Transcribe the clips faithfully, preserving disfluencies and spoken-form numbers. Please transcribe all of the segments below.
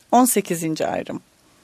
on sekizinci ayrım.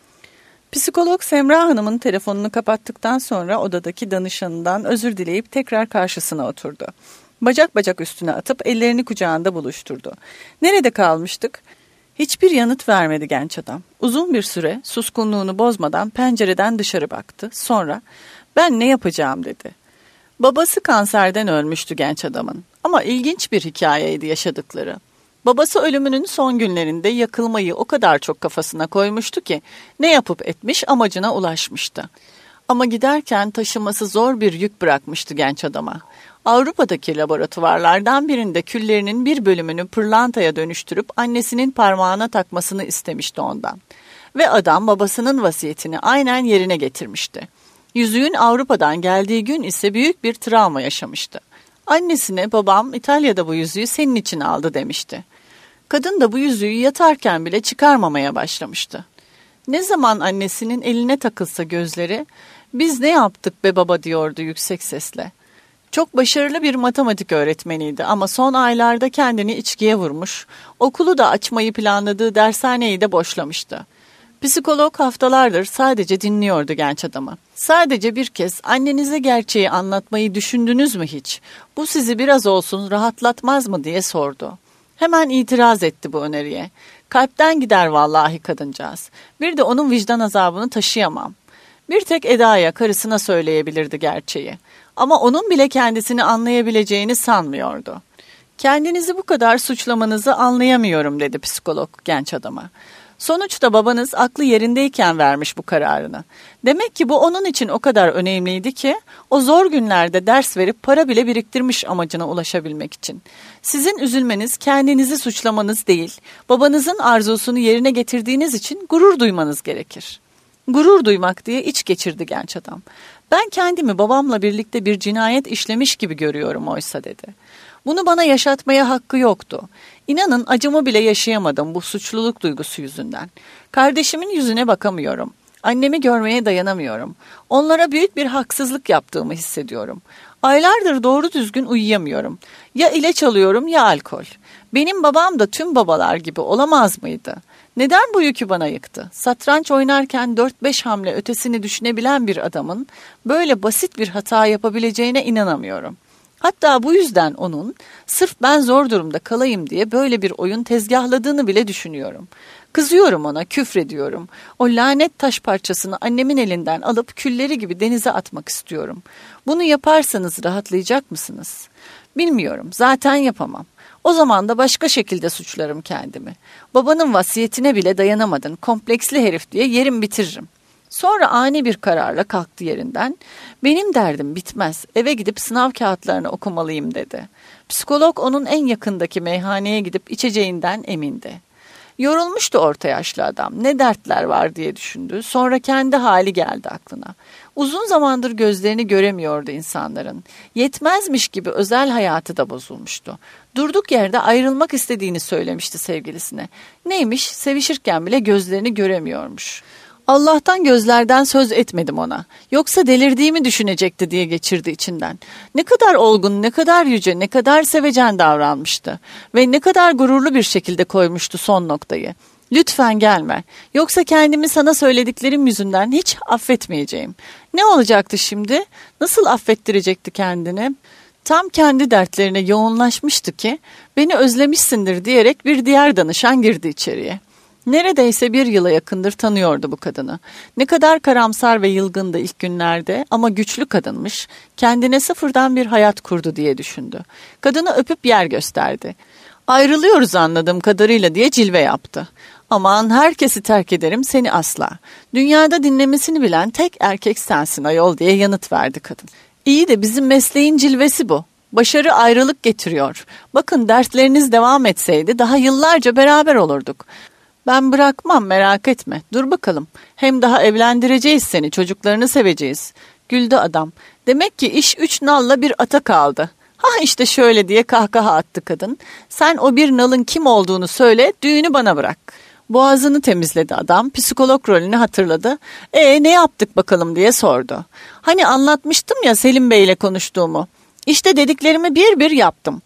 Psikolog Semra Hanım'ın telefonunu kapattıktan sonra odadaki danışanından özür dileyip tekrar karşısına oturdu. Bacak bacak üstüne atıp ellerini kucağında buluşturdu. Nerede kalmıştık? Hiçbir yanıt vermedi genç adam. Uzun bir süre suskunluğunu bozmadan pencereden dışarı baktı. Sonra ben ne yapacağım dedi. Babası kanserden ölmüştü genç adamın. Ama ilginç bir hikayeydi yaşadıkları. Babası ölümünün son günlerinde yakılmayı o kadar çok kafasına koymuştu ki ne yapıp etmiş amacına ulaşmıştı. Ama giderken taşıması zor bir yük bırakmıştı genç adama. Avrupa'daki laboratuvarlardan birinde küllerinin bir bölümünü pırlantaya dönüştürüp annesinin parmağına takmasını istemişti ondan. Ve adam babasının vasiyetini aynen yerine getirmişti. Yüzüğün Avrupa'dan geldiği gün ise büyük bir travma yaşamıştı. Annesine babam İtalya'da bu yüzüğü senin için aldı demişti. Kadın da bu yüzüğü yatarken bile çıkarmamaya başlamıştı. Ne zaman annesinin eline takılsa gözleri, biz ne yaptık be baba diyordu yüksek sesle. Çok başarılı bir matematik öğretmeniydi ama son aylarda kendini içkiye vurmuş, okulu da açmayı planladığı dershaneyi de boşlamıştı. Psikolog haftalardır sadece dinliyordu genç adamı. Sadece bir kez annenize gerçeği anlatmayı düşündünüz mü hiç? Bu sizi biraz olsun rahatlatmaz mı diye sordu. Hemen itiraz etti bu öneriye. Kalpten gider vallahi kadıncağız. Bir de onun vicdan azabını taşıyamam. Bir tek Eda'ya, karısına söyleyebilirdi gerçeği. Ama onun bile kendisini anlayabileceğini sanmıyordu. Kendinizi bu kadar suçlamanızı anlayamıyorum dedi psikolog genç adama. Sonuçta babanız aklı yerindeyken vermiş bu kararını. Demek ki bu onun için o kadar önemliydi ki o zor günlerde ders verip para bile biriktirmiş amacına ulaşabilmek için. Sizin üzülmeniz kendinizi suçlamanız değil, babanızın arzusunu yerine getirdiğiniz için gurur duymanız gerekir. Gurur duymak diye iç geçirdi genç adam. Ben kendimi babamla birlikte bir cinayet işlemiş gibi görüyorum oysa dedi. Bunu bana yaşatmaya hakkı yoktu. İnanın acımı bile yaşayamadım bu suçluluk duygusu yüzünden. Kardeşimin yüzüne bakamıyorum. Annemi görmeye dayanamıyorum. Onlara büyük bir haksızlık yaptığımı hissediyorum. Aylardır doğru düzgün uyuyamıyorum. Ya ilaç alıyorum ya alkol. Benim babam da tüm babalar gibi olamaz mıydı? Neden bu yükü bana yıktı? Satranç oynarken dört beş hamle ötesini düşünebilen bir adamın böyle basit bir hata yapabileceğine inanamıyorum. Hatta bu yüzden onun sırf ben zor durumda kalayım diye böyle bir oyun tezgahladığını bile düşünüyorum. Kızıyorum ona, küfrediyorum. O lanet taş parçasını annemin elinden alıp külleri gibi denize atmak istiyorum. Bunu yaparsanız rahatlayacak mısınız? Bilmiyorum, zaten yapamam. O zaman da başka şekilde suçlarım kendimi. Babanın vasiyetine bile dayanamadın, kompleksli herif diye yerim bitiririm. Sonra ani bir kararla kalktı yerinden. Benim derdim bitmez, eve gidip sınav kağıtlarını okumalıyım dedi. Psikolog onun en yakındaki meyhaneye gidip içeceğinden emindi. Yorulmuştu orta yaşlı adam. Ne dertler var diye düşündü. Sonra kendi hali geldi aklına. Uzun zamandır gözlerini göremiyordu insanların. Yetmezmiş gibi özel hayatı da bozulmuştu. Durduk yerde ayrılmak istediğini söylemişti sevgilisine. Neymiş? Sevişirken bile gözlerini göremiyormuş. Allah'tan gözlerden söz etmedim ona. Yoksa delirdiğimi düşünecekti diye geçirdi içinden. Ne kadar olgun, ne kadar yüce, ne kadar sevecen davranmıştı. Ve ne kadar gururlu bir şekilde koymuştu son noktayı. Lütfen gelme. Yoksa kendimi sana söylediklerim yüzünden hiç affetmeyeceğim. Ne olacaktı şimdi? Nasıl affettirecekti kendini? Tam kendi dertlerine yoğunlaşmıştı ki beni özlemişsindir diyerek bir diğer danışan girdi içeriye. Neredeyse bir yıla yakındır tanıyordu bu kadını. Ne kadar karamsar ve yılgındı ilk günlerde ama güçlü kadınmış. Kendine sıfırdan bir hayat kurdu diye düşündü. Kadını öpüp yer gösterdi. Ayrılıyoruz anladığım kadarıyla diye cilve yaptı. Aman herkesi terk ederim seni asla. Dünyada dinlemesini bilen tek erkek sensin ayol diye yanıt verdi kadın. İyi de bizim mesleğin cilvesi bu. Başarı ayrılık getiriyor. Bakın dertleriniz devam etseydi daha yıllarca beraber olurduk. Ben bırakmam merak etme. Dur bakalım. Hem daha evlendireceğiz seni, çocuklarını seveceğiz. Güldü adam. Demek ki iş üç nalla bir ata kaldı. Ha işte şöyle diye kahkaha attı kadın. Sen o bir nalın kim olduğunu söyle, düğünü bana bırak. Boğazını temizledi adam, psikolog rolünü hatırladı. E ne yaptık bakalım diye sordu. Hani anlatmıştım ya Selim Bey'le konuştuğumu. İşte dediklerimi bir bir yaptım.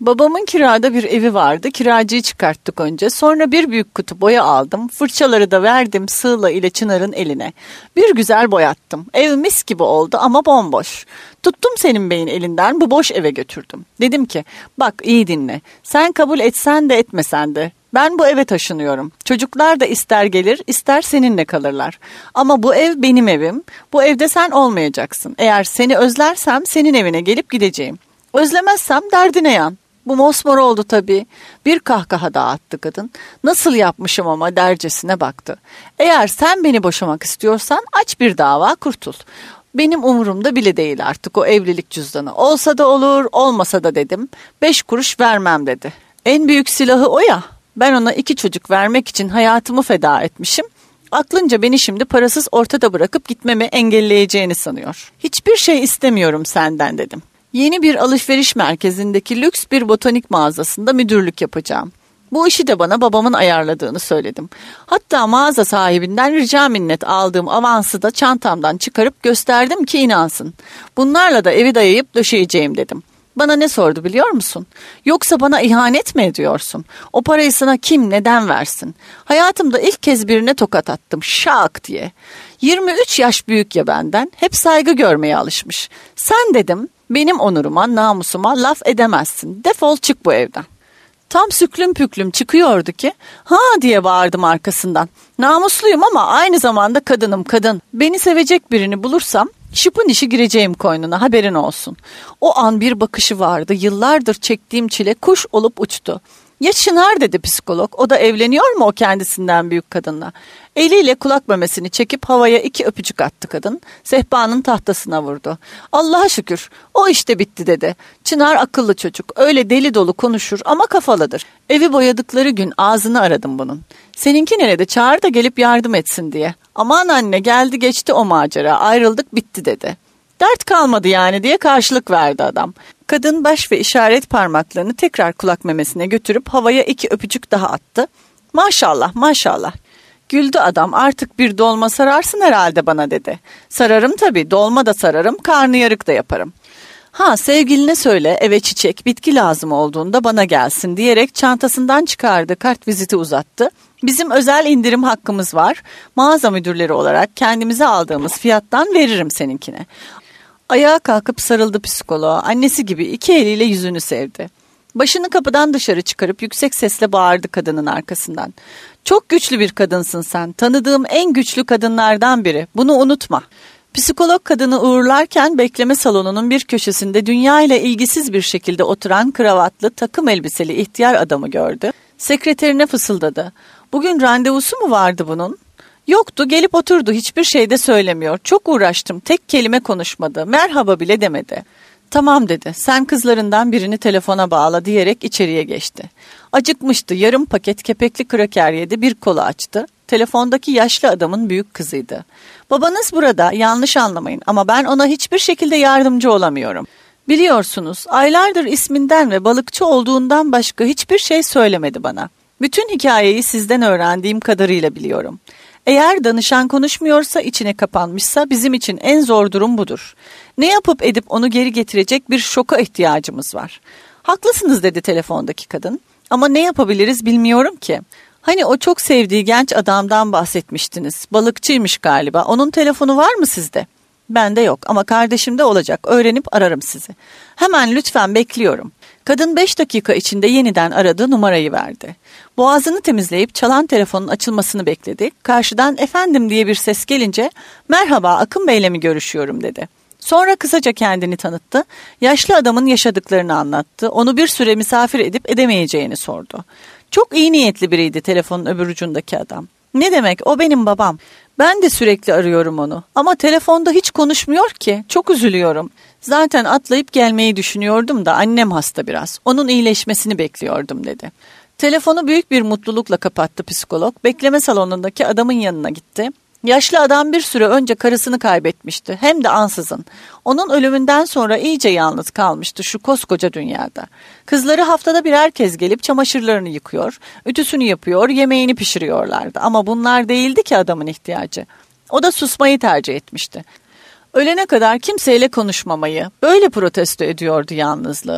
Babamın kirada bir evi vardı. Kiracıyı çıkarttık önce. Sonra bir büyük kutu boya aldım. Fırçaları da verdim Sığla ile Çınar'ın eline. Bir güzel boyattım. Ev mis gibi oldu ama bomboş. Tuttum senin beyin elinden bu boş eve götürdüm. Dedim ki bak iyi dinle. Sen kabul etsen de etmesen de. Ben bu eve taşınıyorum. Çocuklar da ister gelir ister seninle kalırlar. Ama bu ev benim evim. Bu evde sen olmayacaksın. Eğer seni özlersem senin evine gelip gideceğim. Özlemezsem derdine yan. Bu mosmor oldu tabii. Bir kahkaha daha attı kadın. Nasıl yapmışım ama dercesine baktı. Eğer sen beni boşamak istiyorsan aç bir dava kurtul. Benim umurumda bile değil artık o evlilik cüzdanı. Olsa da olur, olmasa da dedim. Beş kuruş vermem dedi. En büyük silahı o ya. Ben ona iki çocuk vermek için hayatımı feda etmişim. Aklınca beni şimdi parasız ortada bırakıp gitmemi engelleyeceğini sanıyor. Hiçbir şey istemiyorum senden dedim. Yeni bir alışveriş merkezindeki lüks bir botanik mağazasında müdürlük yapacağım. Bu işi de bana babamın ayarladığını söyledim. Hatta mağaza sahibinden rica minnet aldığım avansı da çantamdan çıkarıp gösterdim ki inansın. Bunlarla da evi dayayıp döşeyeceğim dedim. Bana ne sordu biliyor musun? Yoksa bana ihanet mi ediyorsun? O parayı sana kim neden versin? Hayatımda ilk kez birine tokat attım şak diye. yirmi üç yaş büyük ya benden. Hep saygı görmeye alışmış. Sen dedim benim onuruma namusuma laf edemezsin. Defol çık bu evden. Tam süklüm püklüm çıkıyordu ki ha diye bağırdım arkasından. Namusluyum ama aynı zamanda kadınım kadın. Beni sevecek birini bulursam şıpın işi gireceğim koynuna haberin olsun. O an bir bakışı vardı yıllardır çektiğim çile kuş olup uçtu. Ya Çınar dedi psikolog o da evleniyor mu o kendisinden büyük kadınla? Eliyle kulak memesini çekip havaya iki öpücük attı kadın. Sehpanın tahtasına vurdu. Allah'a şükür o işte bitti dedi. Çınar akıllı çocuk öyle deli dolu konuşur ama kafalıdır. Evi boyadıkları gün ağzını aradım bunun. Seninki nerede çağır da gelip yardım etsin diye. Aman anne geldi geçti o macera ayrıldık bitti dedi. Dert kalmadı yani diye karşılık verdi adam. Kadın baş ve işaret parmaklarını tekrar kulak memesine götürüp havaya iki öpücük daha attı. Maşallah maşallah. Güldü adam artık bir dolma sararsın herhalde bana dedi. Sararım tabii dolma da sararım karnıyarık da yaparım. Ha sevgiline söyle eve çiçek bitki lazım olduğunda bana gelsin diyerek çantasından çıkardı kart viziti uzattı. Bizim özel indirim hakkımız var. Mağaza müdürleri olarak kendimize aldığımız fiyattan veririm seninkine. Ayağa kalkıp sarıldı psikoloğa. Annesi gibi iki eliyle yüzünü sevdi. Başını kapıdan dışarı çıkarıp yüksek sesle bağırdı kadının arkasından. Çok güçlü bir kadınsın sen. Tanıdığım en güçlü kadınlardan biri. Bunu unutma. Psikolog kadını uğurlarken bekleme salonunun bir köşesinde dünya ile ilgisiz bir şekilde oturan kravatlı takım elbiseli ihtiyar adamı gördü. Sekreterine fısıldadı. Bugün randevusu mu vardı bunun? Yoktu gelip oturdu hiçbir şey de söylemiyor. Çok uğraştım tek kelime konuşmadı. Merhaba bile demedi. Tamam dedi sen kızlarından birini telefona bağla diyerek içeriye geçti. Acıkmıştı yarım paket kepekli kraker yedi bir kola açtı. Telefondaki yaşlı adamın büyük kızıydı. Babanız burada yanlış anlamayın ama ben ona hiçbir şekilde yardımcı olamıyorum. Biliyorsunuz aylardır isminden ve balıkçı olduğundan başka hiçbir şey söylemedi bana. Bütün hikayeyi sizden öğrendiğim kadarıyla biliyorum. Eğer danışan konuşmuyorsa içine kapanmışsa bizim için en zor durum budur. Ne yapıp edip onu geri getirecek bir şoka ihtiyacımız var. Haklısınız dedi telefondaki kadın ama ne yapabiliriz bilmiyorum ki. Hani o çok sevdiği genç adamdan bahsetmiştiniz. Balıkçıymış galiba. Onun telefonu var mı sizde? Bende yok ama kardeşimde olacak. Öğrenip ararım sizi. Hemen lütfen bekliyorum. Kadın beş dakika içinde yeniden aradı numarayı verdi. Boğazını temizleyip çalan telefonun açılmasını bekledi. Karşıdan efendim diye bir ses gelince merhaba Akın Bey'le mi görüşüyorum dedi. Sonra kısaca kendini tanıttı. Yaşlı adamın yaşadıklarını anlattı. Onu bir süre misafir edip edemeyeceğini sordu. Çok iyi niyetli biriydi telefonun öbür ucundaki adam. Ne demek o benim babam. Ben de sürekli arıyorum onu ama telefonda hiç konuşmuyor ki. Çok üzülüyorum. Zaten atlayıp gelmeyi düşünüyordum da annem hasta biraz. Onun iyileşmesini bekliyordum dedi. Telefonu büyük bir mutlulukla kapattı psikolog. Bekleme salonundaki adamın yanına gitti. Yaşlı adam bir süre önce karısını kaybetmişti. Hem de ansızın. Onun ölümünden sonra iyice yalnız kalmıştı şu koskoca dünyada. Kızları haftada birer kez gelip çamaşırlarını yıkıyor, ütüsünü yapıyor, yemeğini pişiriyorlardı. Ama bunlar değildi ki adamın ihtiyacı. O da susmayı tercih etmişti. Ölene kadar kimseyle konuşmamayı, böyle protesto ediyordu yalnızlığı.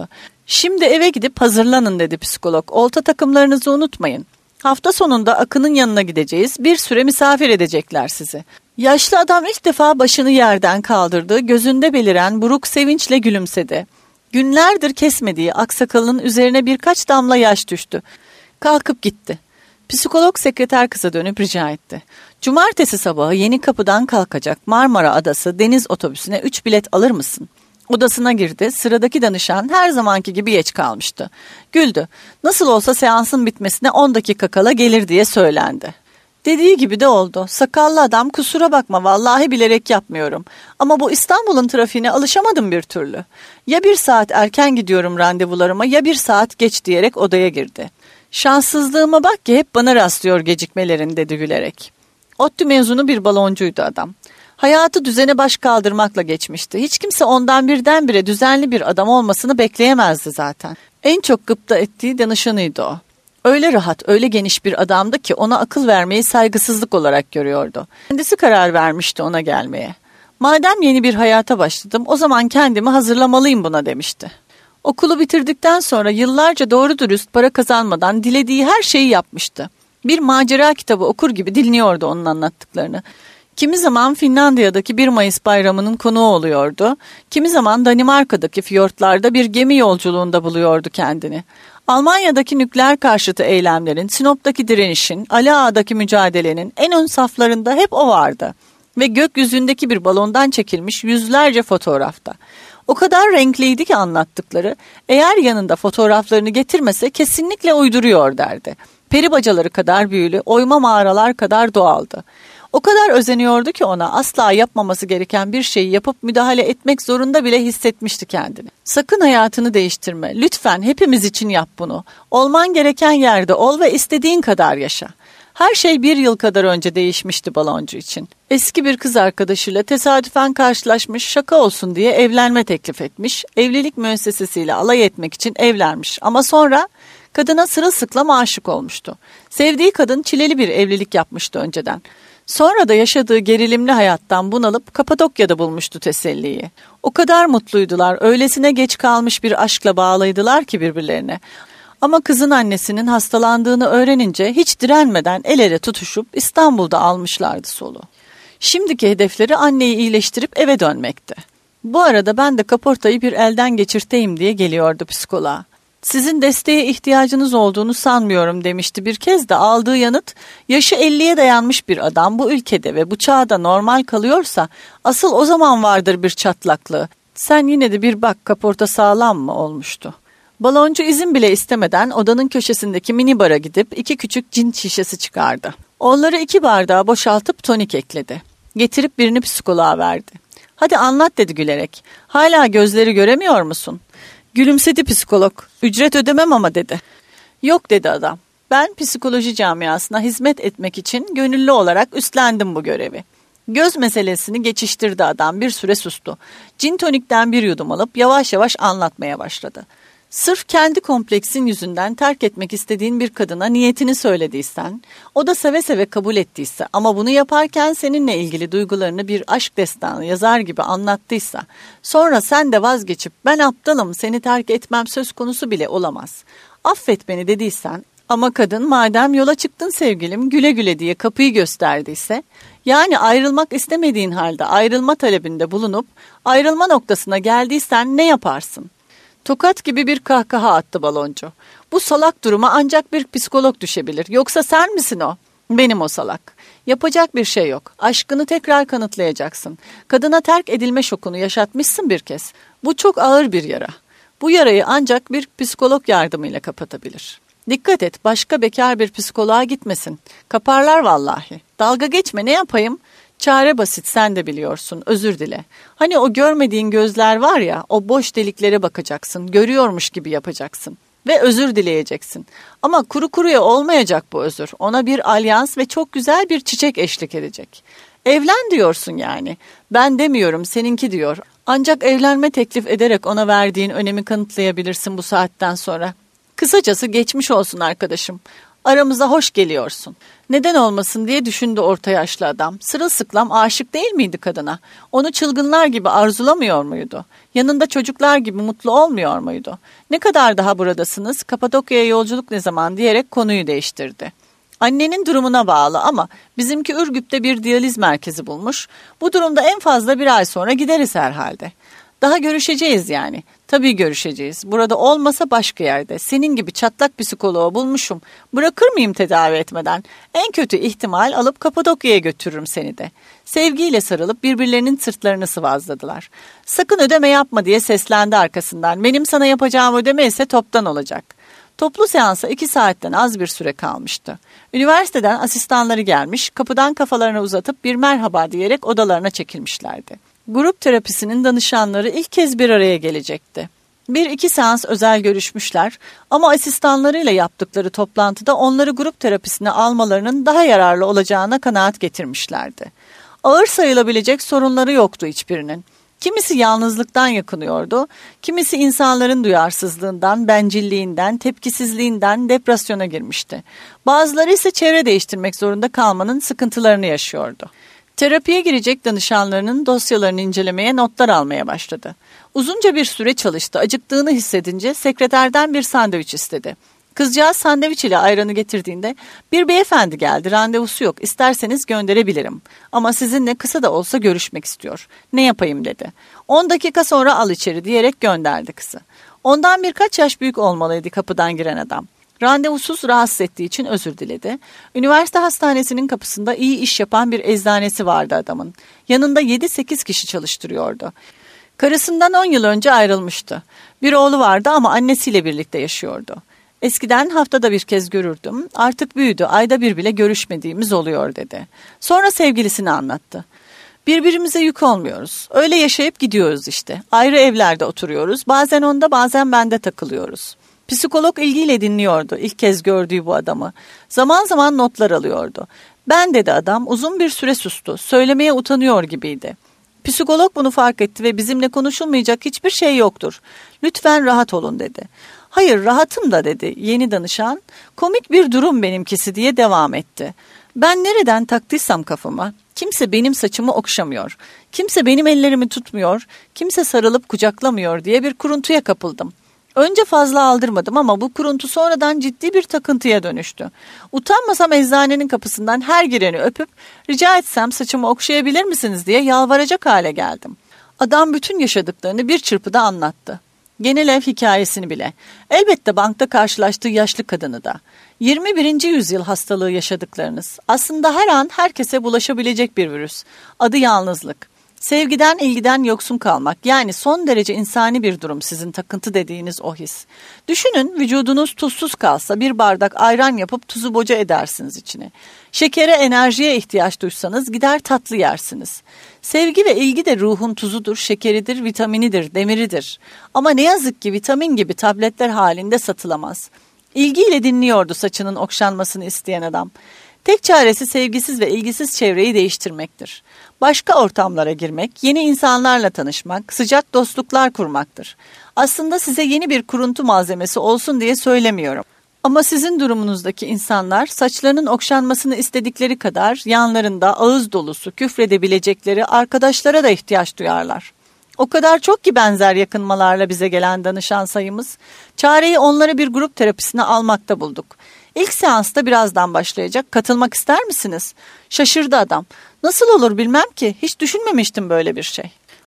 Şimdi eve gidip hazırlanın dedi psikolog. Olta takımlarınızı unutmayın. Hafta sonunda Akın'ın yanına gideceğiz. Bir süre misafir edecekler sizi. Yaşlı adam ilk defa başını yerden kaldırdı. Gözünde beliren buruk sevinçle gülümsedi. Günlerdir kesmediği aksakalının üzerine birkaç damla yaş düştü. Kalkıp gitti. Psikolog sekreter kıza dönüp rica etti. Cumartesi sabahı Yenikapı'dan kalkacak Marmara Adası deniz otobüsüne üç bilet alır mısın? Odasına girdi. Sıradaki danışan her zamanki gibi geç kalmıştı. Güldü. Nasıl olsa seansın bitmesine on dakika kala gelir diye söylendi. Dediği gibi de oldu. Sakallı adam kusura bakma vallahi bilerek yapmıyorum. Ama bu İstanbul'un trafiğine alışamadım bir türlü. Ya bir saat erken gidiyorum randevularıma ya bir saat geç diyerek odaya girdi. Şanssızlığıma bak ki hep bana rastlıyor gecikmelerin dedi gülerek. ODTÜ mezunu bir baloncuydu adam. Hayatı düzene baş kaldırmakla geçmişti. Hiç kimse ondan birdenbire düzenli bir adam olmasını bekleyemezdi zaten. En çok gıpta ettiği danışanıydı o. Öyle rahat, öyle geniş bir adamdı ki ona akıl vermeyi saygısızlık olarak görüyordu. Kendisi karar vermişti ona gelmeye. Madem yeni bir hayata başladım, o zaman kendimi hazırlamalıyım buna demişti. Okulu bitirdikten sonra yıllarca doğru dürüst para kazanmadan dilediği her şeyi yapmıştı. Bir macera kitabı okur gibi dinliyordu onun anlattıklarını. Kimi zaman Finlandiya'daki bir Mayıs bayramının konuğu oluyordu. Kimi zaman Danimarka'daki fiyortlarda bir gemi yolculuğunda buluyordu kendini. Almanya'daki nükleer karşıtı eylemlerin, Sinop'taki direnişin, Ali Ağa'daki mücadelenin en ön saflarında hep o vardı. Ve gökyüzündeki bir balondan çekilmiş yüzlerce fotoğrafta. O kadar renkliydi ki anlattıkları, eğer yanında fotoğraflarını getirmese kesinlikle uyduruyor derdi. Peri bacaları kadar büyülü, oyma mağaralar kadar doğaldı. O kadar özeniyordu ki ona asla yapmaması gereken bir şeyi yapıp müdahale etmek zorunda bile hissetmişti kendini. Sakın hayatını değiştirme, lütfen hepimiz için yap bunu. Olman gereken yerde ol ve istediğin kadar yaşa. Her şey bir yıl kadar önce değişmişti baloncu için. Eski bir kız arkadaşıyla tesadüfen karşılaşmış, şaka olsun diye evlenme teklif etmiş, evlilik müessesesiyle alay etmek için evlenmiş ama sonra kadına sırılsıklam aşık olmuştu. Sevdiği kadın çileli bir evlilik yapmıştı önceden. Sonra da yaşadığı gerilimli hayattan bunalıp Kapadokya'da bulmuştu teselliyi. O kadar mutluydular, öylesine geç kalmış bir aşkla bağlıydılar ki birbirlerine. Ama kızın annesinin hastalandığını öğrenince hiç direnmeden el ele tutuşup İstanbul'da almışlardı soluğu. Şimdiki hedefleri anneyi iyileştirip eve dönmekti. Bu arada ben de kaportayı bir elden geçirteyim diye geliyordu psikoloğa. Sizin desteğe ihtiyacınız olduğunu sanmıyorum demişti bir kez de aldığı yanıt, yaşı elliye dayanmış bir adam bu ülkede ve bu çağda normal kalıyorsa asıl o zaman vardır bir çatlaklığı. Sen yine de bir bak kaporta sağlam mı olmuştu. Baloncu izin bile istemeden odanın köşesindeki mini bara gidip iki küçük cin şişesi çıkardı. Onları iki bardağa boşaltıp tonik ekledi. Getirip birini psikoloğa verdi. Hadi anlat dedi gülerek. Hala gözleri göremiyor musun? Gülümsedi psikolog. Ücret ödemem ama dedi. Yok dedi adam. Ben psikoloji camiasına hizmet etmek için gönüllü olarak üstlendim bu görevi. Göz meselesini geçiştirdi adam, bir süre sustu. Cin tonikten bir yudum alıp yavaş yavaş anlatmaya başladı. Sırf kendi kompleksin yüzünden terk etmek istediğin bir kadına niyetini söylediysen, o da seve seve kabul ettiyse ama bunu yaparken seninle ilgili duygularını bir aşk destanı yazar gibi anlattıysa, sonra sen de vazgeçip ben aptalım seni terk etmem söz konusu bile olamaz. Affet beni dediysen ama kadın madem yola çıktın sevgilim güle güle diye kapıyı gösterdiyse, yani ayrılmak istemediğin halde ayrılma talebinde bulunup ayrılma noktasına geldiysen ne yaparsın? Tokat gibi bir kahkaha attı baloncu. Bu salak duruma ancak bir psikolog düşebilir. Yoksa sen misin o? Benim o salak. Yapacak bir şey yok. Aşkını tekrar kanıtlayacaksın. Kadına terk edilme şokunu yaşatmışsın bir kez. Bu çok ağır bir yara. Bu yarayı ancak bir psikolog yardımıyla kapatabilir. Dikkat et, başka bekar bir psikoloğa gitmesin. Kaparlar vallahi. Dalga geçme, ne yapayım? Çare basit, sen de biliyorsun, özür dile. Hani o görmediğin gözler var ya, o boş deliklere bakacaksın, görüyormuş gibi yapacaksın ve özür dileyeceksin. Ama kuru kuruya olmayacak bu özür, ona bir alyans ve çok güzel bir çiçek eşlik edecek. Evlen diyorsun yani, ben demiyorum seninki diyor. Ancak evlenme teklif ederek ona verdiğin önemi kanıtlayabilirsin bu saatten sonra. Kısacası geçmiş olsun arkadaşım. Aramıza hoş geliyorsun. Neden olmasın diye düşündü orta yaşlı adam. Sırılsıklam aşık değil miydi kadına? Onu çılgınlar gibi arzulamıyor muydu? Yanında çocuklar gibi mutlu olmuyor muydu? Ne kadar daha buradasınız? Kapadokya'ya yolculuk ne zaman diyerek konuyu değiştirdi. Annenin durumuna bağlı ama bizimki Ürgüp'te bir diyaliz merkezi bulmuş. Bu durumda en fazla bir ay sonra gideriz herhalde. Daha görüşeceğiz yani. Tabii görüşeceğiz. Burada olmasa başka yerde. Senin gibi çatlak psikoloğu bulmuşum. Bırakır mıyım tedavi etmeden? En kötü ihtimal alıp Kapadokya'ya götürürüm seni de. Sevgiyle sarılıp birbirlerinin sırtlarını sıvazladılar. Sakın ödeme yapma diye seslendi arkasından. Benim sana yapacağım ödeme ise toptan olacak. Toplu seansa iki saatten az bir süre kalmıştı. Üniversiteden asistanları gelmiş, kapıdan kafalarını uzatıp bir merhaba diyerek odalarına çekilmişlerdi. Grup terapisinin danışanları ilk kez bir araya gelecekti. Bir iki seans özel görüşmüşler ama asistanlarıyla yaptıkları toplantıda onları grup terapisine almalarının daha yararlı olacağına kanaat getirmişlerdi. Ağır sayılabilecek sorunları yoktu hiçbirinin. Kimisi yalnızlıktan yakınıyordu, kimisi insanların duyarsızlığından, bencilliğinden, tepkisizliğinden depresyona girmişti. Bazıları ise çevre değiştirmek zorunda kalmanın sıkıntılarını yaşıyordu. Terapiye girecek danışanlarının dosyalarını incelemeye, notlar almaya başladı. Uzunca bir süre çalıştı. Acıktığını hissedince sekreterden bir sandviç istedi. Kızcağız sandviç ile ayranı getirdiğinde bir beyefendi geldi, randevusu yok, isterseniz gönderebilirim. Ama sizinle kısa da olsa görüşmek istiyor. Ne yapayım dedi. on dakika sonra al içeri diyerek gönderdi kızı. Ondan birkaç yaş büyük olmalıydı kapıdan giren adam. Randevusuz rahatsız ettiği için özür diledi. Üniversite hastanesinin kapısında iyi iş yapan bir eczanesi vardı adamın. Yanında yedi sekiz kişi çalıştırıyordu. Karısından on yıl önce ayrılmıştı. Bir oğlu vardı ama annesiyle birlikte yaşıyordu. Eskiden haftada bir kez görürdüm. Artık büyüdü, ayda bir bile görüşmediğimiz oluyor dedi. Sonra sevgilisini anlattı. Birbirimize yük olmuyoruz. Öyle yaşayıp gidiyoruz işte. Ayrı evlerde oturuyoruz. Bazen onda bazen bende takılıyoruz. Psikolog ilgiyle dinliyordu ilk kez gördüğü bu adamı. Zaman zaman notlar alıyordu. Ben dedi adam, uzun bir süre sustu. Söylemeye utanıyor gibiydi. Psikolog bunu fark etti ve bizimle konuşulmayacak hiçbir şey yoktur. Lütfen rahat olun dedi. Hayır rahatım da dedi yeni danışan. Komik bir durum benimkisi diye devam etti. Ben nereden taktıysam kafama. Kimse benim saçımı okşamıyor. Kimse benim ellerimi tutmuyor. Kimse sarılıp kucaklamıyor diye bir kuruntuya kapıldım. Önce fazla aldırmadım ama bu kuruntu sonradan ciddi bir takıntıya dönüştü. Utanmasam eczanenin kapısından her gireni öpüp rica etsem saçımı okşayabilir misiniz diye yalvaracak hale geldim. Adam bütün yaşadıklarını bir çırpıda anlattı. Genel ev hikayesini bile. Elbette bankta karşılaştığı yaşlı kadını da. yirmi birinci yüzyıl hastalığı yaşadıklarınız. Aslında her an herkese bulaşabilecek bir virüs. Adı yalnızlık. Sevgiden, ilgiden yoksun kalmak, yani son derece insani bir durum sizin takıntı dediğiniz o his. Düşünün vücudunuz tuzsuz kalsa bir bardak ayran yapıp tuzu boca edersiniz içine. Şekere, enerjiye ihtiyaç duysanız gider tatlı yersiniz. Sevgi ve ilgi de ruhun tuzudur, şekeridir, vitaminidir, demiridir. Ama ne yazık ki vitamin gibi tabletler halinde satılamaz. İlgiyle dinliyordu saçının okşanmasını isteyen adam. Tek çaresi sevgisiz ve ilgisiz çevreyi değiştirmektir. Başka ortamlara girmek, yeni insanlarla tanışmak, sıcak dostluklar kurmaktır. Aslında size yeni bir kuruntu malzemesi olsun diye söylemiyorum. Ama sizin durumunuzdaki insanlar saçlarının okşanmasını istedikleri kadar yanlarında ağız dolusu küfredebilecekleri arkadaşlara da ihtiyaç duyarlar. O kadar çok ki benzer yakınmalarla bize gelen danışan sayımız, çareyi onları bir grup terapisine almakta bulduk. İlk seansta birazdan başlayacak. Katılmak ister misiniz? Şaşırdı adam. Nasıl olur bilmem ki. Hiç düşünmemiştim böyle bir şey.